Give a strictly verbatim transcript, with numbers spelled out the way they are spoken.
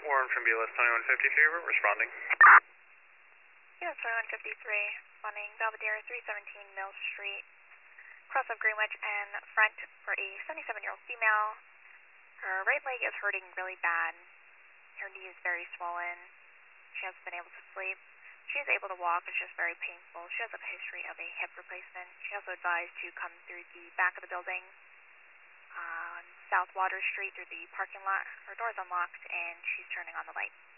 Warren from B L S twenty-one fifty-three, we're responding. B L S twenty-one fifty-three, responding Belvedere, three seventeen Mill Street, cross of Greenwich and front for a seventy-seven-year-old female. Her right leg is hurting really bad. Her knee is very swollen. She hasn't been able to sleep. She is able to walk, it's just very painful. She has a history of a hip replacement. She also advised to come through the back of the building, on South Water Street through the parking lot. Her door's unlocked and she's turning on the light.